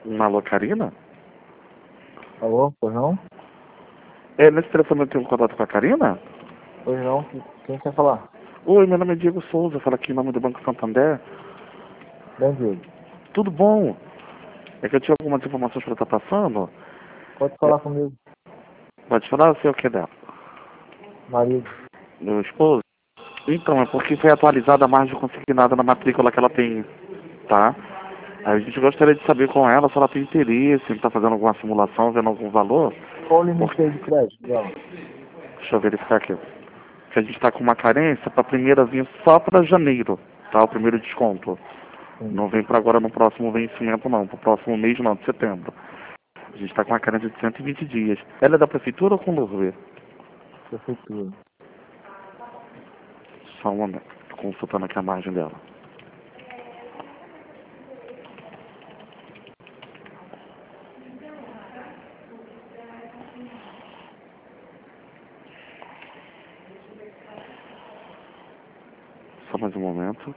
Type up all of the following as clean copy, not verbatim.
Alô, Karina? Alô, pois não? Nesse telefone eu tenho um contato com a Karina? Pois não, quem quer falar? Oi, meu nome é Diego Souza, falo aqui em nome do Banco Santander. Bem, Diego. Tudo bom? É que eu tinha algumas informações para estar passando. Pode falar comigo, Pode falar, eu sei o que é dela. marido. Meu esposo? Então, é porque foi atualizada a margem consignada na matrícula que ela tem, tá? Aí a gente gostaria de saber com ela se ela tem interesse em estar fazendo alguma simulação, vendo algum valor. Qual o limite aí de crédito dela? Deixa eu verificar aqui. Que a gente está com uma carência para a primeira vir só para janeiro, tá? O primeiro desconto. Sim, Não vem para agora no próximo vencimento não, para o próximo mês não, de setembro. A gente está com uma carência de 120 dias. Ela é da prefeitura ou com Louvre? prefeitura. Só um momento, tô consultando aqui a margem dela. Só mais um momento.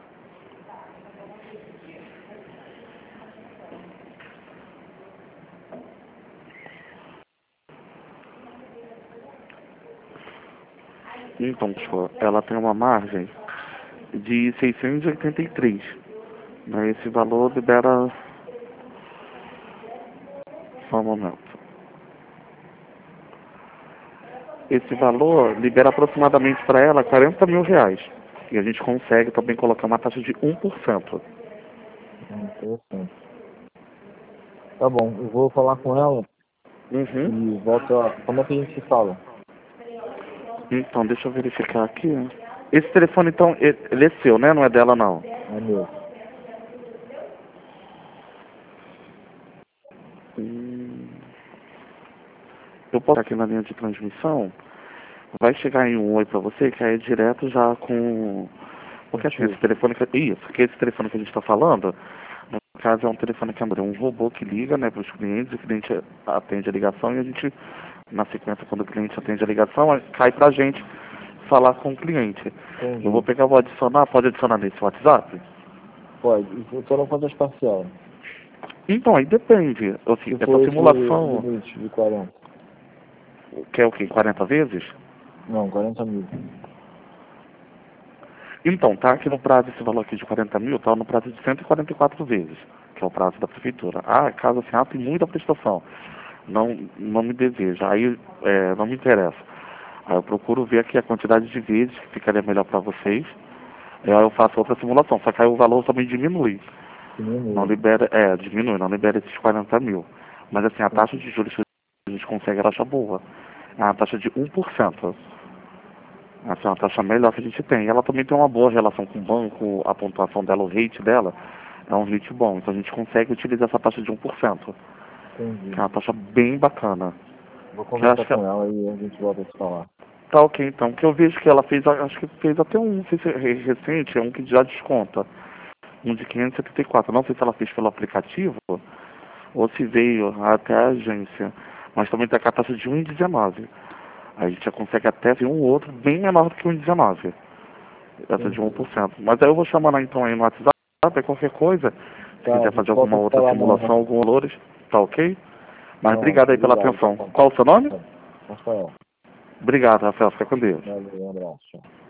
Então, pessoal, ela tem uma margem de 683. Né? Esse valor libera... Só um momento. Esse valor libera aproximadamente para ela 40 mil reais. E a gente consegue também colocar uma taxa de 1%. Interessante. Tá bom, eu vou falar com ela Uhum. e volto a... Como é que a gente se fala? Então, deixa eu verificar aqui. Esse telefone, então, ele é seu, né? Não é dela, não. É meu. Hum, Eu posso aqui na linha de transmissão. Vai chegar em um oi pra você, que aí é direto já com... Porque assim, esse Contigo. telefone... Isso, porque esse telefone que a gente está falando, no caso é um telefone que é um robô que liga, né, para os clientes, o cliente atende a ligação e a gente, na sequência, quando o cliente atende a ligação, cai pra gente falar com o cliente. Eu vou Entendi. pegar, vou adicionar, pode adicionar nesse WhatsApp? Pode. Eu tô no quantas parcial. Então, aí depende. Assim, Se essa for esse simulação, limite de 40. que é o quê? 40 vezes? Não, 40 mil. Então, tá aqui no prazo, esse valor aqui de 40 mil, tá no prazo de 144 vezes, que é o prazo da prefeitura. Ah, caso assim, tem muita prestação. Não me deseja, aí não me interessa. Aí eu procuro ver aqui a quantidade de vezes que ficaria melhor para vocês. E aí eu faço outra simulação, só que aí o valor também diminui. Não Diminui. libera, diminui, não libera esses 40 mil. Mas assim, a taxa de juros que a gente consegue, ela acha boa. É uma taxa de 1%. Essa é uma taxa melhor que a gente tem. Ela também tem uma boa relação com o banco, a pontuação dela, o rate dela, é um rate bom. Então a gente consegue utilizar essa taxa de 1%, que Entendi. é uma taxa bem bacana. Vou Que eu conversar acho que com ela e a gente volta a se falar. tá ok então. Que eu vejo que ela fez, acho que fez até um, não sei se é recente, é um que já desconta. Um de 574. Não sei se ela fez pelo aplicativo ou se veio até a agência. Mas também está com a taxa de 1,19. A gente já consegue até ver um outro bem menor do que 1,19. Essa de Entendi. 1%. Mas aí eu vou chamar lá então aí no WhatsApp, qualquer coisa. Se Tá, a quiser fazer gente alguma volta a se outra falar amanhã. simulação, alguns valores, tá ok? Mas Pronto, obrigado aí pela obrigado, atenção. papai. Qual o seu nome? Rafael, Obrigado, Rafael. Fica com Deus. valeu, um abraço. Tchau.